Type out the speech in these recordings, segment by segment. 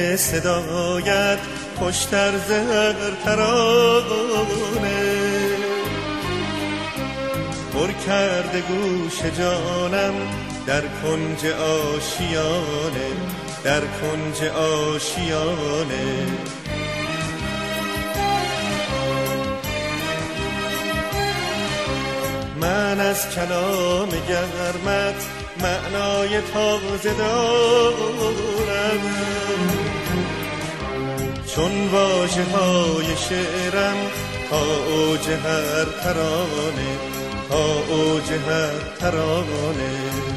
صدایت خوشتر زهر ترانه، پر کرده گوش جانم در کنج آشیانه، در کنج آشیانه. من از کلام گرمت معنای تازه دارم، چون واژه های شعرم تا اوج هر ترانه، تا اوج هر ترانه.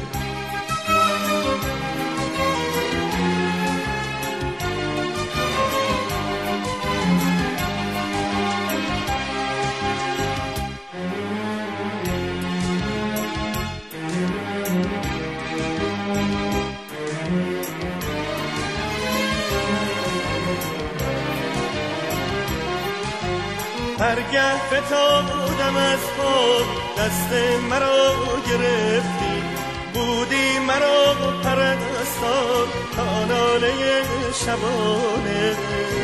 هرگه فتادم از خود دست مرا گرفتی، بودی مرا پرستار تا ناله شبانه.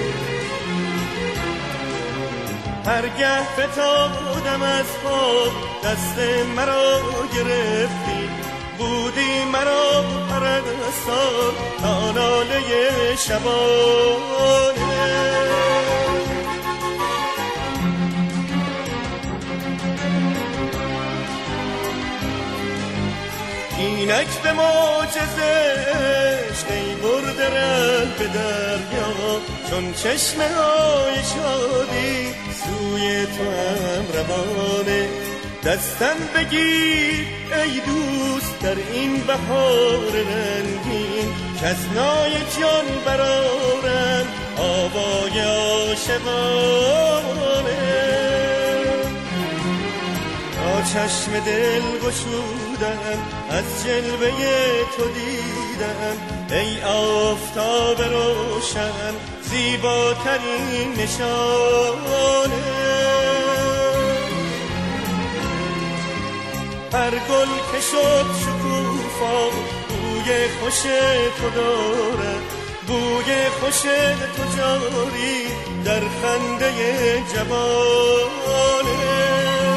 هرگه فتادم از خود دست مرا گرفتی، بودی مرا پرستار تا ناله شبانه. اینک به معجزش ای برده رنگ به دریا، چون چشمه های شادی سوی تو هم روانه. دستم بگیر ای دوست در این بهار رنگین، کز نای جان برآرم آوای عاشقانه. چشم دل گشودم از جلوه تو دیدم، ای آفتاب روشن زیباترین نشانه. هر گل که شد شکوفا بوی خوش تو دارد، بوی خوش تو جاری در خنده جوانه.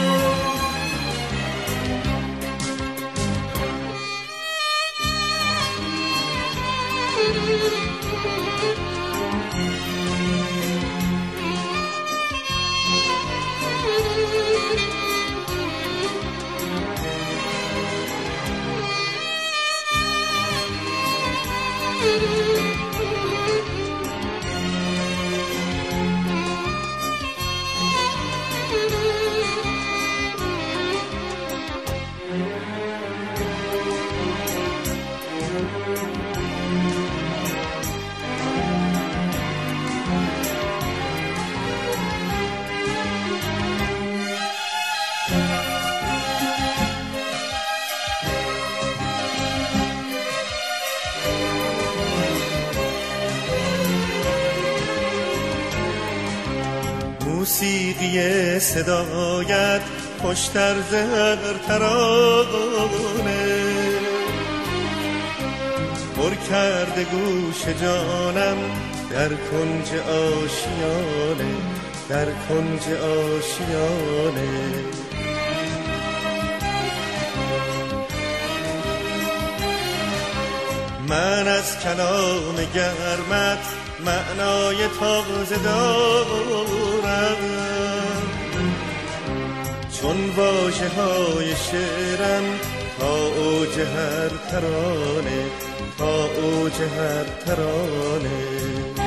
موسیقی صدایت خوشتر زهر ترانه، پر کرده گوش جانم در کنج آشیانه، در کنج آشیانه. من از کلام گرمت معنای تازه دارم، چون واژه های شعرم تا اوج هر ترانه، تا اوج هر ترانه.